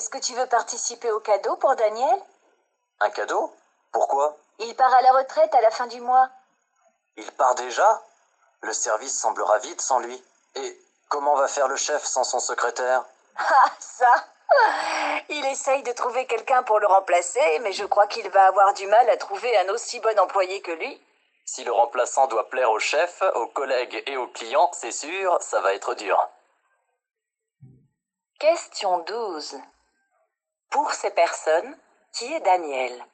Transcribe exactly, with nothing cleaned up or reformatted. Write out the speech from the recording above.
Est-ce que tu veux participer au cadeau pour Daniel? Un cadeau? Pourquoi? Il part à la retraite à la fin du mois. Il part déjà? Le service semblera vide sans lui. Et comment va faire le chef sans son secrétaire? Ah, ça! Il essaye de trouver quelqu'un pour le remplacer, mais je crois qu'il va avoir du mal à trouver un aussi bon employé que lui. Si le remplaçant doit plaire au chef, aux collègues et aux clients, c'est sûr, ça va être dur. Question douze. Pour ces personnes, qui est Daniel?